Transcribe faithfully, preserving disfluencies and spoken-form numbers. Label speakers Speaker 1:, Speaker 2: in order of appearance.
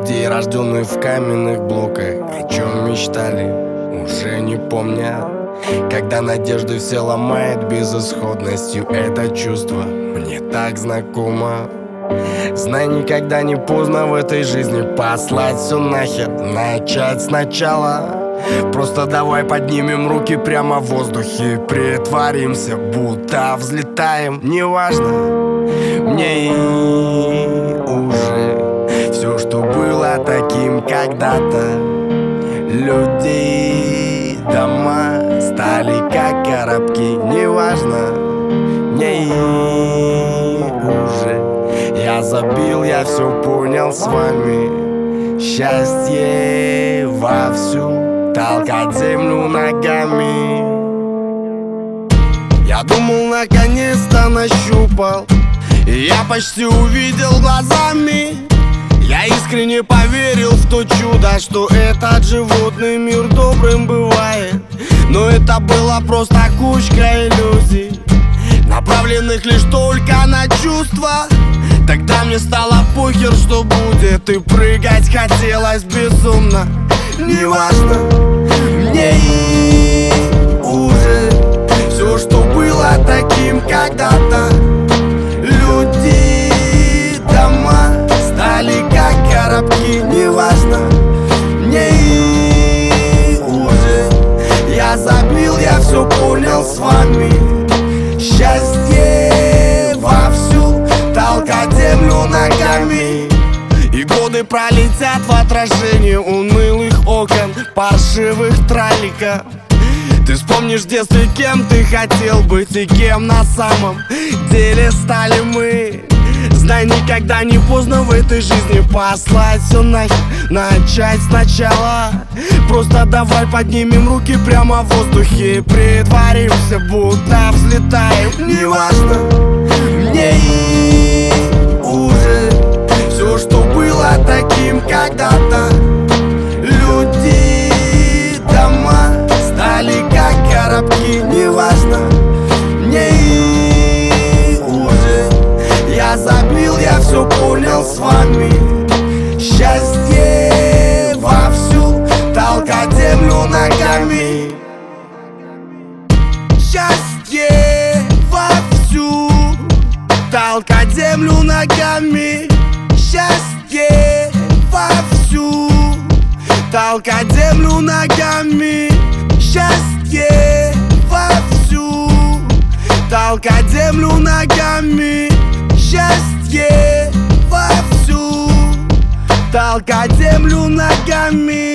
Speaker 1: людей, рожденных в каменных блоках, о чем мечтали, уже не помнят. Когда надежды все ломает безысходностью, это чувство мне так знакомо. Знай, никогда не поздно в этой жизни послать все нахер, начать сначала. Просто давай поднимем руки прямо в воздухе, притворимся, будто взлетаем. Неважно, мне и уже все, что было таким когда-то. Люди, дома стали как коробки. Неважно, мне и уже я забил, я все понял с вами. Счастье вовсю толкать землю ногами. Я думал, наконец-то нащупал, и я почти увидел глазами. Я искренне поверил в то чудо, что этот животный мир добрым бывает. Но это была просто кучка иллюзий, направленных лишь только на чувства. Тогда мне стало похер, что будет, и прыгать хотелось безумно. Неважно, мне и уже все, что было таким когда-то. Люди, дома стали как коробки. Неважно, мне и уже я забил, я все понял с вами. Счастье вовсю толкать землю ногами. И годы пролетят в отражении унылых окон паршивых траликов. Ты вспомнишь в детстве, кем ты хотел быть и кем на самом деле стали мы. Знай, никогда не поздно в этой жизни послать все нахер, начать сначала. Просто давай поднимем руки прямо в воздухе, притворимся, будто взлетаем. Неважно, мне и уже все, что было таким когда-то. Люди, дома стали как коробки. Неважно, мне и уже я забил, я все понял с вами. Счастье вовсю толкать землю ногами. Счастье вовсю толкать землю ногами. Счастье вовсю толкать землю ногами. Счастье вовсю толкать землю ногами. Счастье вовсю толкать землю ногами.